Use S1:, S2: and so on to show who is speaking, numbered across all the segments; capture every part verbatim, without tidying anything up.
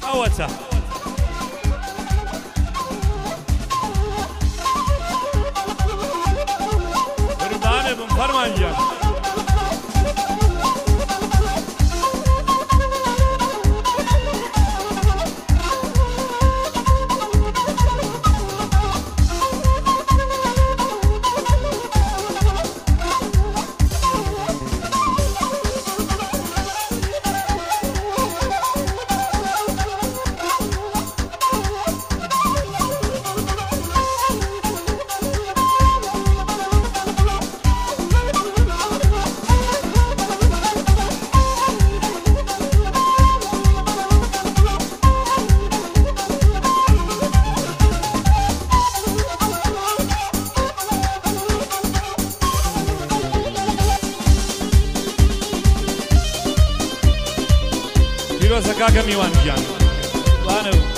S1: ئەوەتە قوربانێ بم فەرمانگیان پیرۆزە کاکە میوانگیان وانە بوو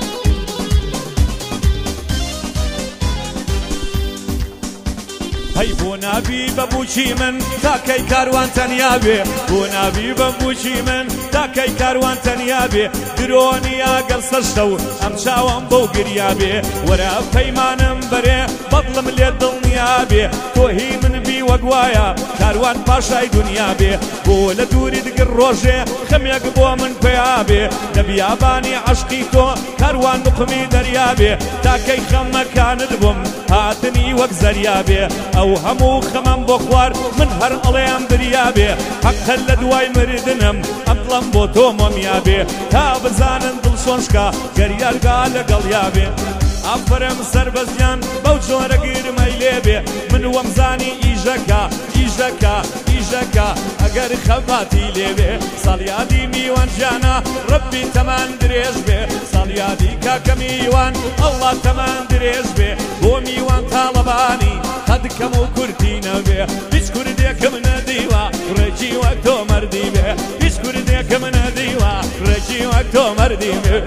S1: هەی بۆ نابی بەبووچی من تاکەی کاروان تەنیا بێ بۆ نابی بەبووچی من تاکەی کاروان تەنیا بێ درۆنیا گەڵ سەشتە و ئەم چاوەم بەو گریا بێ وەرە پەیمانم بەرێ بەدڵم لێ دڵنیا بێ تۆ هی من بی وەک وایە کاروان پاشای دنیا بێ بۆ لە دووری دگر ڕۆژێ خەمێک بۆ من پێیا بێ لە بیابانی عەشقی تۆ کاروان نوقمی دەریا بێ تاکەی خەمەکانت بووم هاتنی وەک زەریا بێ ئەو هەموو خەمەم بۆ خوار من هەر ئەڵێم بریا بێ حەقە لە دوای مردنم ئەدڵم بۆ تۆ مۆمیا بێ تا بزانن دڵ سۆنشکا گەریارگا لەگەڵیا بێ ئافرەم سەربەزیان بەو جۆرە گیرمەی لێبێ من وەمزانی ئیژەکە ئیژەکە ئیژەکە ئەگەر خەباتی لێبێ ساڵیادی میوان گیانە ڕەبی تەمان درێژ بێ ساڵیادی کاکە میوان ئەڵڵا تەمان درێژ بێ بۆ میوان تاڵەبانی قەدکەم و کورتی نەبێ هیچ کوردێکم نەدیوە ڕێکی وەک تۆ مەردی بێ هیچ کوردێکم نەدیوە ڕێکی وەک تۆ مەردی بێ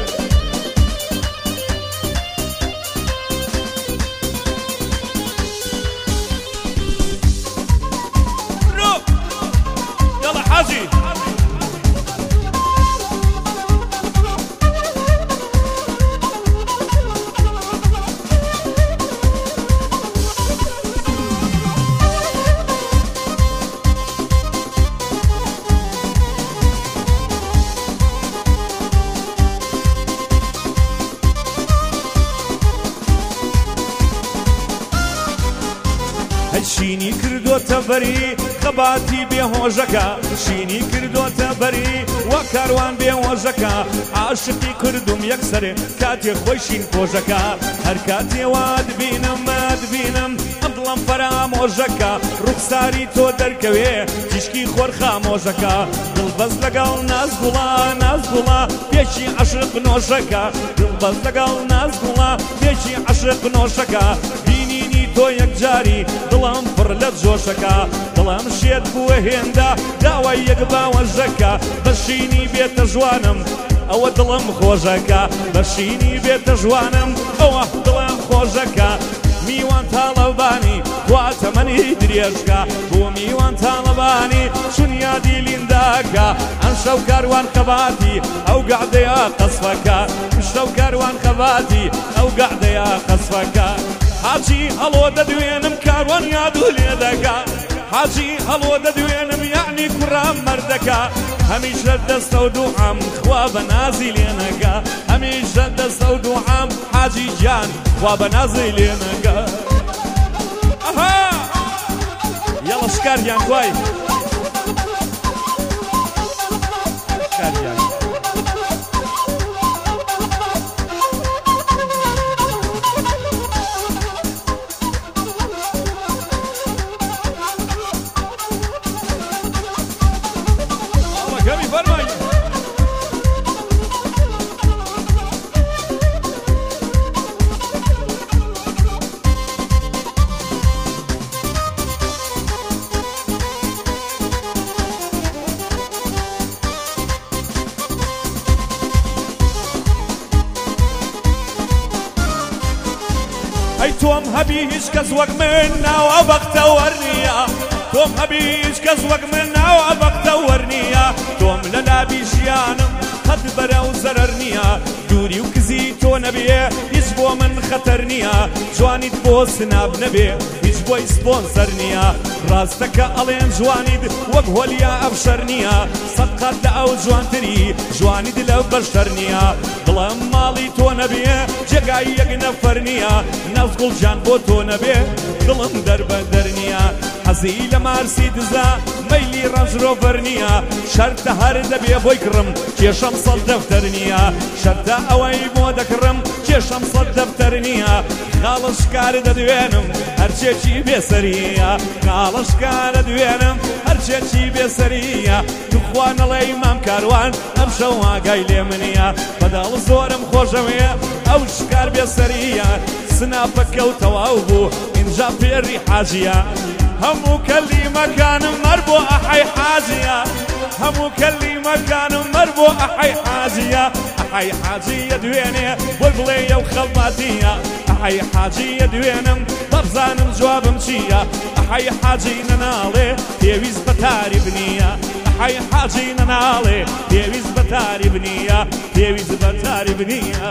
S1: حاجی شینی کردۆتە بەری خەباتی بێهۆژەکە شینی کردۆتە بەری وە کاروان بێهۆژەکە عاشقی کردوم یەکسەرێ کاتێ خۆی شین پۆژەکە هەر کاتێوا دبینم دبینم ئەدڵم فەرامۆژەکە ڕوخساری تۆ دەرکەوێ تیشکی خۆر خامۆژەکە دڵبەز لەگەڵ نازگوڵا نازگوڵا پێچی عەشق نۆشەکە دڵبەز لەگەڵ نازگوڵا پێچی عەشق نۆشەکە تۆ یەکجاری دڵم پڕ لە جۆشەکە دڵم شێت بووە هێندا داوای یەک باوەژەکە بەشینی بێتە ژوانم ئەوە دڵم خۆشەکە بەشینی بێتە ژوانم ئەوە دڵم خۆشەکە میوان تاڵەبانی خواتەمەنی درێژکە بۆ میوان تاڵەبانی چونیادی لینداکە ئەم شەو کاروان خەباتی ئەو گەعدەیە قەسفەکە شەو کاروان خەباتی ئەو گەعدەیە قەسفەکە حاجی هەڵۆ دەدوێنم کاروان یادو لێ دەکا حاجی هەڵۆ دەدوێنم یعنی کوڕام مەردەکە هەمیشە دەستە و دووعام خوا بە نازی لێنەکە هەمیشە دەستە و دووعام حاجی گیان خوا بە نازی لێنەکە ئەها یەڵە شکاریان دوای شکاریان ئەی تۆم هەبی هیچ کەس وەک من ناوە بەختەوەر نییە تۆم هەبی هیچ کەس وەک من ناوە بەختەوەر نییە تۆم لە نابی ژیانم قەت بەرەو زەرەر نییە دووری و کزی تۆ نەبێ هیچ بۆ من خەتەر نییە جوانیت بۆ سناب نەبێ هیچ بۆی سپۆنسەر نییە ڕاستەکە ئەڵێن جوانیت وەک هۆلیا ئەفشەر نییە سەد قەت لە ئەو جوانتری جوانیت لە بەشتەر نییە دڵم ماڵی تۆ نەبێ جێگای یەک نەفەر نییە نەوزگوڵ جان بۆ تۆ نەبێ دڵم دەربەدەر نییە حەزی لە مارسیدزە مەیلی ڕەنجڕۆڤەر نییە شەرتە هەر دەبێ بۆی کڕم کێشەم سەد دەفتەر نییە شەرتە ئەوەی بۆ دەکڕم کێشەم سەد دەفتەر نییە خاڵشکار دەدوێنم هەرچێکی بێسەریە خاڵشکارە دوێنم هەرچێکی بێسەریە توخوا نەڵێ مام کاروان ئەم شەو ئاگای لێ منیە بەداڵ زۆرم خۆشەوێ ئەو شکار بێسەریە سناپەکە و تەواو بوو ئینجا پێری حاجیە هەموو کەلیمەکانم مەر بۆ ئەحەی حاجیە هەموو کەلیمەکانم مەر بۆ ئەحەی حاجیە ئەحەی حاجیە دوێنێ بۆی بڵێ ئەو خەڵماتیە ئەحەی حاجیە دوێنم بەبزانم جوابم چییە ئەحەی حاجی نەناڵێ پێویست بە تاریب نییە ئەحەی حاجی نەناڵێ پێویست بە تاریب نییە پێویست بە تاریب نییە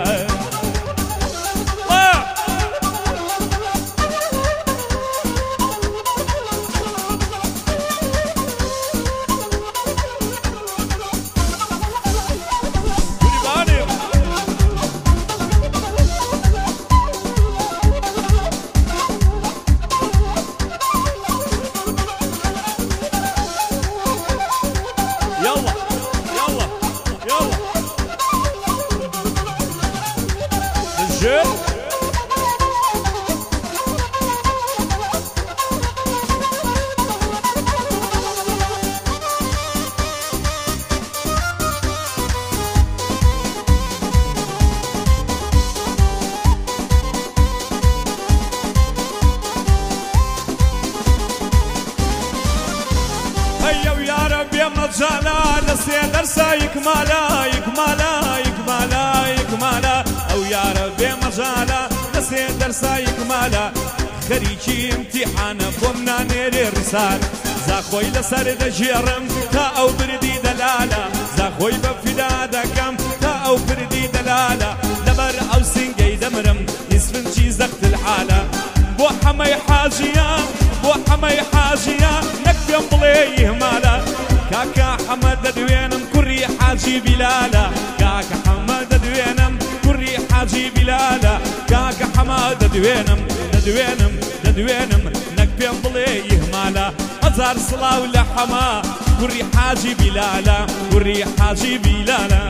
S1: مجالا لسي درسا يكمالا يكمالا يكمالا يكمالا او يا ربي مجالا لسي درسا يكمالا خريجي امتحان بومنا نيري رسال زاخوي لسر دجيرم تا او بردي دلالا زاخوي بفدا دكم تا او بردي دلالا دبر او سنجي دمرم يسفن شي زقت الحالة بو حمي حاجيا بو حمي حاجيا نكتم بليه مالا كاكا حمد دوينم كري حاجي بلالا كاكا حمد دوينم كري حاجي بلالا كاكا حمد دوينم دوينم دوينم نكبين بليه مالا أزار صلاة ولا حما كري حاجي بلالا كري حاجي بلالا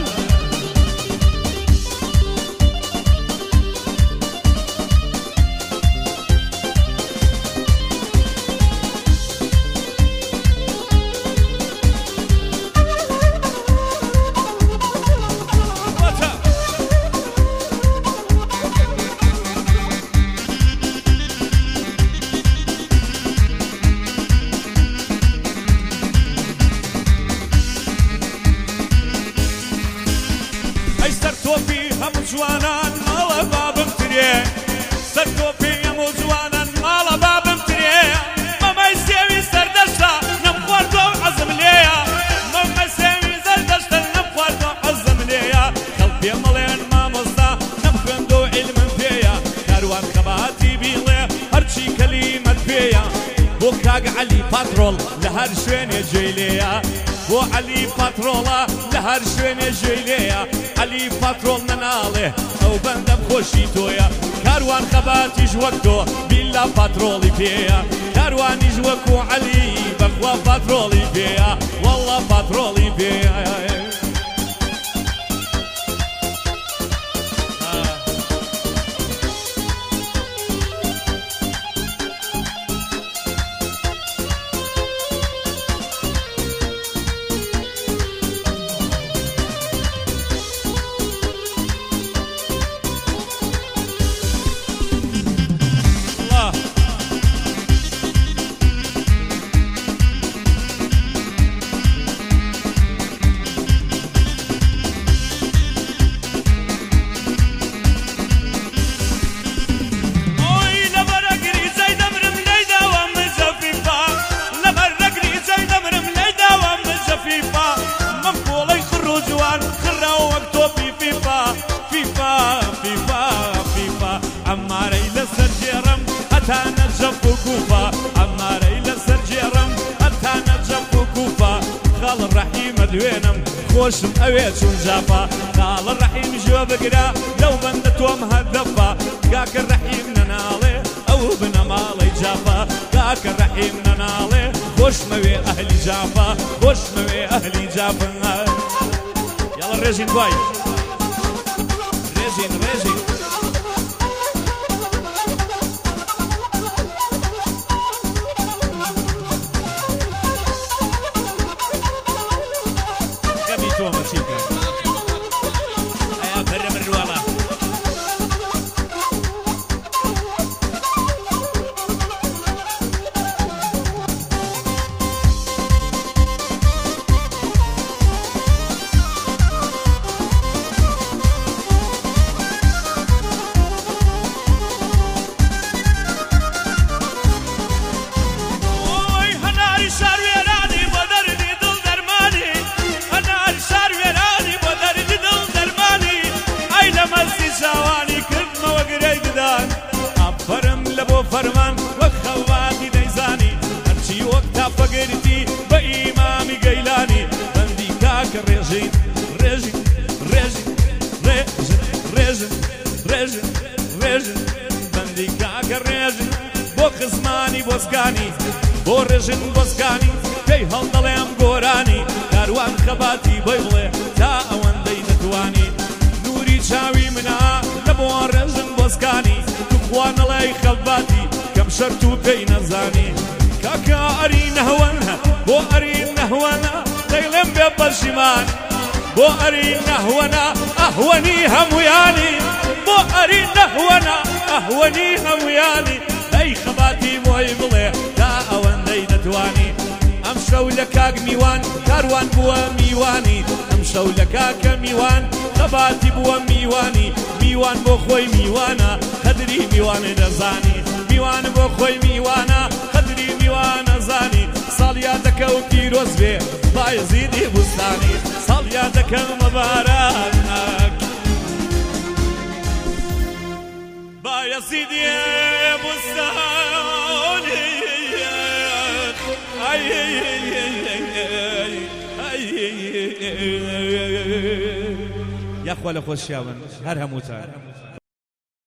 S1: جوانان مالا بابم تريه سرتو في مو جوانان مالا بابم تريه ماما يسوي سردشتا نبوردو عزم ليا ماما يسوي سردشتا نبوردو عزم ليا قلبي مليان ماموستا نبخندو علم فيا كاروان خباتي بيلي هرشي كلمة فيا بو كاق علي باترول لهر شوين يجي ليا بو علي باترولا لهر شوين يجي ليا علي باترول نناله او بندم خوشي تويا كاروان خباتي جوكتو بلا باترولي فيا كاروان جوكو علي بخوا باترولي فيا والله باترولي فيا دوێنم خۆشم ئەوێ چون جافا ناڵە ڕەحیم ژۆ بگرا لەو بەندە تۆم هەدەفا کاکە ڕەحیم نەناڵێ ئەو بنە ماڵەی جافا کاکە ڕەحیم نەناڵێ خۆشمەوێ ئەهلی جافا خۆشمەوێ ئەهلی جافا یاڵە ڕێژین دوای ڕێژین ڕێژین توما چیکە ئایا بەرە مروڵە فەرمان وەک خەواتی دەیزانی هەرچی وەک تاپەگرتی بە ئیمامی گەیلانی بەندی کاکە ڕێژین ڕێژین ڕێژین ڕێژین ڕێژین ڕێژین ڕێژین بەندی کاکە ڕێژین بۆ خزمانی بۆزگانی بۆ ڕێژین بۆزگانی پێی هەڵدەڵێم گۆرانی کاروان خەباتی بۆی بڵێ تا ئەوەندەی دەتوانی نوری چاوی منە لە بۆ ڕێژین بۆزگانی توخوانەڵای خەباتی کەم شەرت و پێی نەزانی کاکە ئەری نەهوەنە بۆ ئەری نەهوەنە دەیڵێم بێ پەشیمان بۆ ئەری نەهوەنە ئەهوەنی هەموویانی بۆ ئەری نەهوەنە ئەهوەنی هەموویانی ئەی خەباتی بۆی بڵێ تا ئەوەندەی دەتوانی ئەم شەو لە کاک میوان کاروان بووە میوانی ئەم شەو لە کاکە میوان خەباتی بووە میوانی میوان بۆ خۆی میوانە قەدری میوانە دەزانی میوان بۆ خۆی میوانە قەدری میوانە زانی ساڵیادەکە و پیرۆز بێ بایەزیدی بوستانی ساڵیادەکە مەبارەک بایەزیدی بوستانی یاخوا لە خۆشیاون هەر هەمووتان